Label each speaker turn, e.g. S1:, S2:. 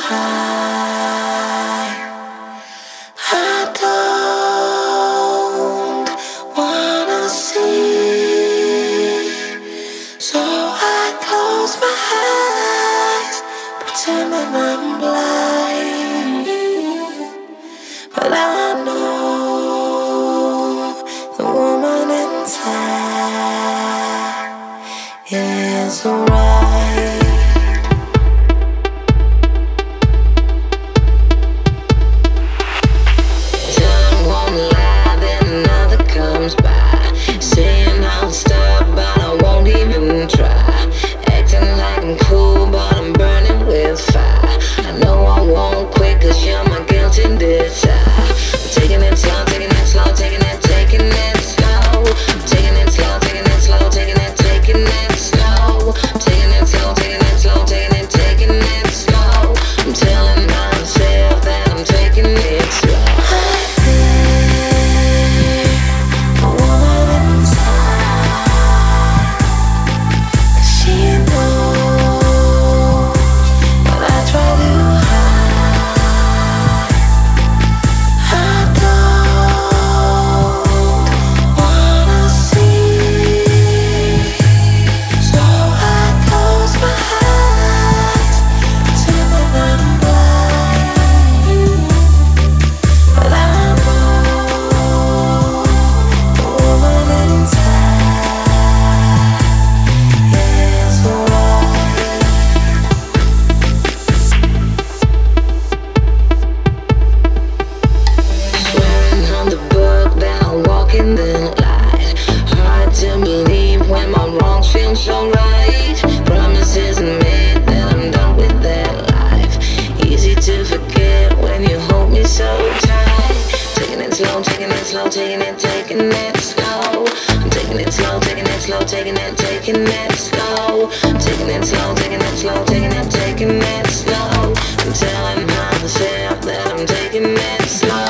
S1: high. I don't wanna see, so I close my eyes, pretending I'm blind. But I know the woman inside is alright.
S2: Saying I'll stop, but I won't even try. Acting like I'm cool, but I'm burning with fire. I know I won't quit, cause you're my guilty desire. I'm taking it slow, taking it slow, taking it slow. Taking it slow, taking it slow, taking it slow. Taking it slow, taking it slow, taking it slow. I'm telling myself that I'm taking it slow. Hard to believe when my wrongs feel so right. Promises made that I'm done with that life. Easy to forget when you hold me so tight. Taking it slow, taking it slow, taking it slow. I'm taking it slow, taking it slow, taking it slow. Taking it slow, taking it slow, taking it slow. I'm telling myself that I'm taking it slow.